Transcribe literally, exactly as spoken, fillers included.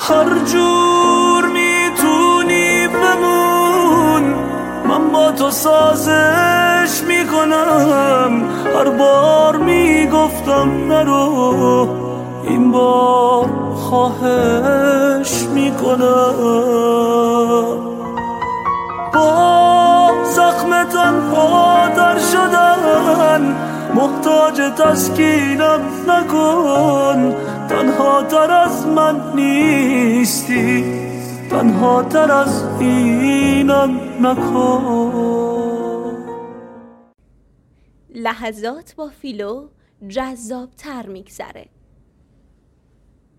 هر جور میتونی بمون، من با تو سازش میکنم. هر بار میگفتم نرو، این بار خواهش میکنم. با زخم تنها در شدن محتاج تسکینم نکن. تنها تر از من نیستی، تنها تر از اینم نکن. لحظات با فیلو جذاب تر میگذره.